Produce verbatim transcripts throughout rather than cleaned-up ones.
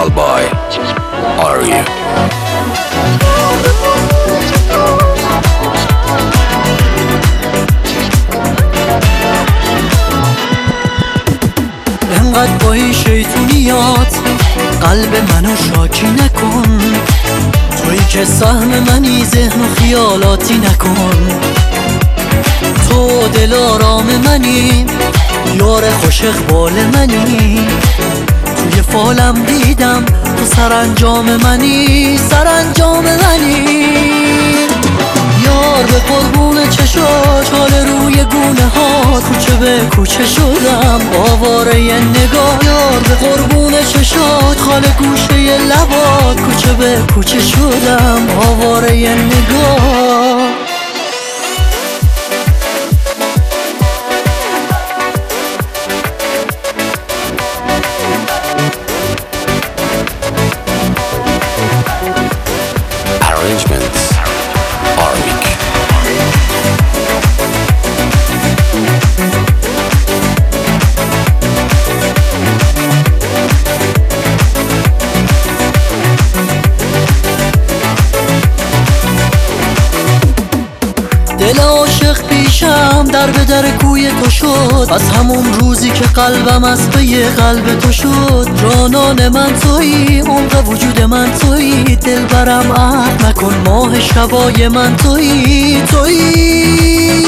Special by Arya. انقدر با این شیطونیات قلب منو شاکی نکن، تویی که سهم منی ذهن و خیالاتی نکن. تو دل آرام منی، یار خوش اقبال منی، توی فالم دیدم تو سرانجام منی، سرانجام منی. یار به قربون چشات، حال روی گونه هات، کوچه به کوچه شدم آواره ی نگاه. یار به قربون چشات، خال گوشه ی لبات، کوچه به کوچه شدم آواره ی نگاه. Arrangements Arvik. دل عاشق پیشم در به در کوی تو شد، از همون روزی که قلبم از پی قلب تو شد. جانان من تویی، عمق وجود من تویی، دل برم عهد نکن، ماه شبای من تویی، تویی.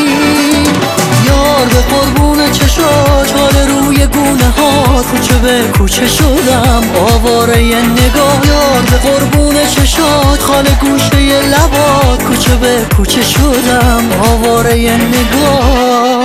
یار به قربون چشات، حال روی گونه هات، کوچه به کوچه شدم آواره ی نگاه. یار به قربون چشات، خال گوشه ی لبات، کوچه به کوچه شدم آواره ی نگاه.